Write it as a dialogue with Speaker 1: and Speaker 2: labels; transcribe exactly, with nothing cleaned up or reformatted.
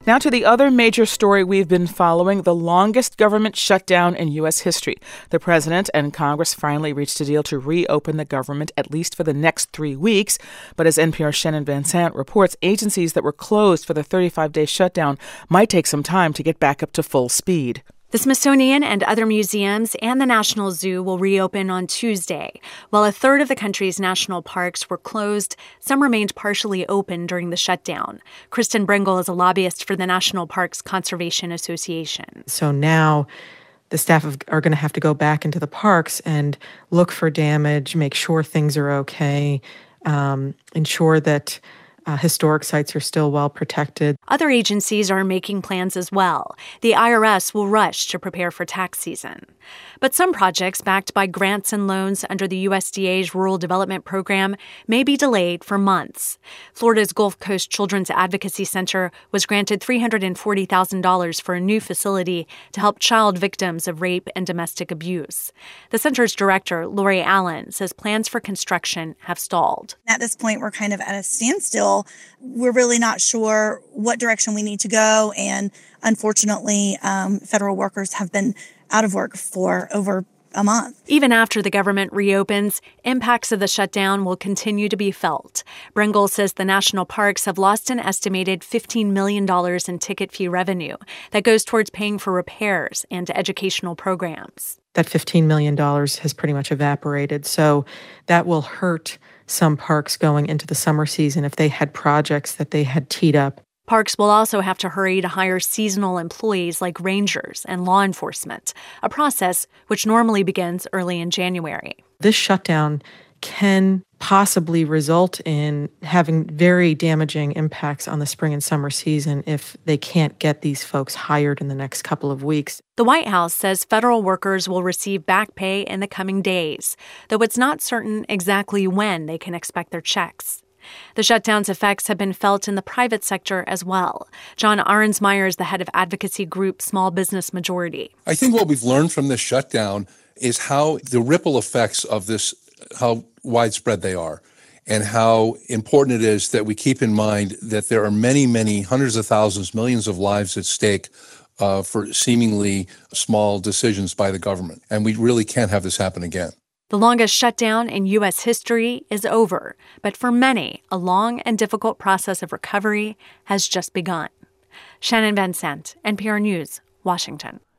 Speaker 1: Now to the other major story we've been following, the longest government shutdown in U S history. The president and Congress finally reached a deal to reopen the government at least for the next three weeks. But as N P R's Shannon Van Sant reports, agencies that were closed for the thirty-five day shutdown might take some time to get back up to full speed.
Speaker 2: The Smithsonian and other museums and the National Zoo will reopen on Tuesday. While a third of the country's national parks were closed, some remained partially open during the shutdown. Kristen Bringle is a lobbyist for the National Parks Conservation Association.
Speaker 3: So now the staff are going to have to go back into the parks and look for damage, make sure things are okay, um, ensure that Uh, historic sites are still well protected.
Speaker 2: Other agencies are making plans as well. The I R S will rush to prepare for tax season. But some projects backed by grants and loans under the U S D A's Rural Development Program may be delayed for months. Florida's Gulf Coast Children's Advocacy Center was granted three hundred forty thousand dollars for a new facility to help child victims of rape and domestic abuse. The center's director, Lori Allen, says plans for construction have stalled.
Speaker 4: At this point, we're kind of at a standstill. We're really not sure what direction we need to go. And unfortunately, um, federal workers have been out of work for over a month.
Speaker 2: Even after the government reopens, impacts of the shutdown will continue to be felt. Bringle says the national parks have lost an estimated fifteen million dollars in ticket fee revenue that goes towards paying for repairs and educational programs.
Speaker 3: That fifteen million dollars has pretty much evaporated. So that will hurt some parks going into the summer season if they had projects that they had teed up.
Speaker 2: Parks will also have to hurry to hire seasonal employees like rangers and law enforcement, a process which normally begins early in January.
Speaker 3: This shutdown can possibly result in having very damaging impacts on the spring and summer season if they can't get these folks hired in the next couple of weeks.
Speaker 2: The White House says federal workers will receive back pay in the coming days, though it's not certain exactly when they can expect their checks. The shutdown's effects have been felt in the private sector as well. John Arensmeyer is the head of advocacy group Small Business Majority.
Speaker 5: I think what we've learned from this shutdown is how the ripple effects of this, how widespread they are, and how important it is that we keep in mind that there are many, many hundreds of thousands, millions of lives at stake uh, for seemingly small decisions by the government. And we really can't have this happen again.
Speaker 2: The longest shutdown in U S history is over, but for many, a long and difficult process of recovery has just begun. Shannon Van Sant, N P R News, Washington.